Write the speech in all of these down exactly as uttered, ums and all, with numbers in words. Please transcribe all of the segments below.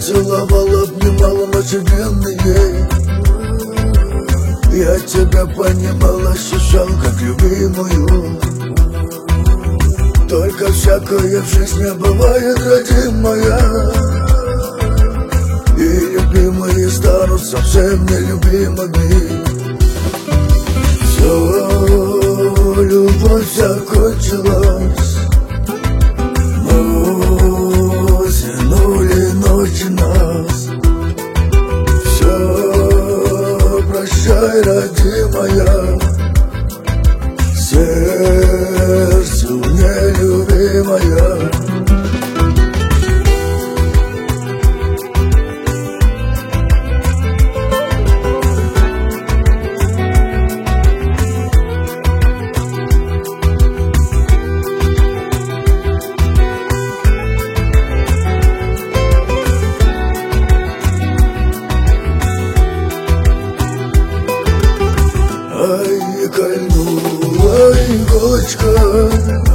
целовал, обнимал ночи длинные. Я тебя понимал, ощущал как любимую. Только всякое в жизни бывает, родимая. И любимые станут совсем нелюбимыми. Все, любовь закончилась. Но тянули ночи нас. Все, прощай, родимая. Сердцу нелюбимая. Ай, кольнула иголочка,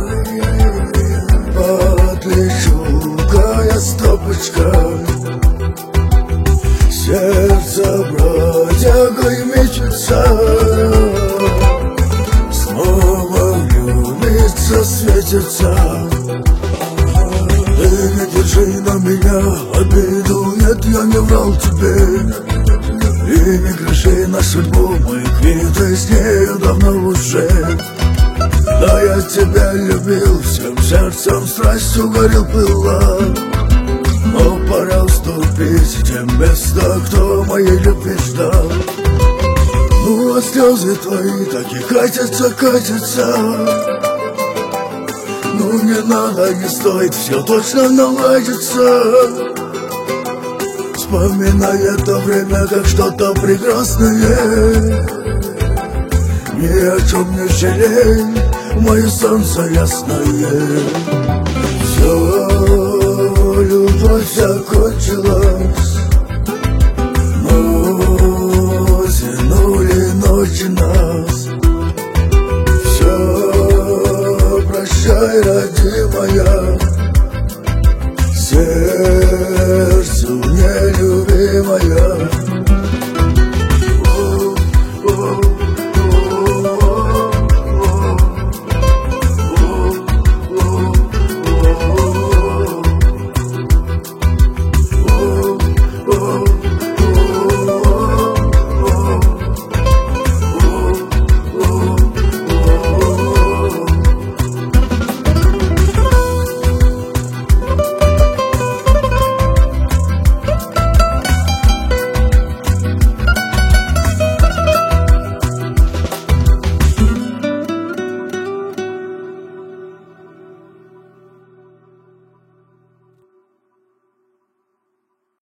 отлечу я стопочка. Сердце бродягой мечется, снова влюбиться светится. Ты не держи на меня обиду, нет, я не врал тебе. И не греши на судьбу, мы квиты с нею давно уже. Да я тебя любил, всем сердцем страстью горел, пыла. Но пора уступить тем место, кто моей любви ждал. Ну а слезы твои так и катятся, катятся. Ну не надо, не стоит, все точно наладится. Вспоминая то время, как что-то прекрасное. Ни о чем не жалей, мое солнце ясное. Все, любовь закончилась. Но тянули ночи нас. Все, прощай, родимая. Сердцу нелюбимая.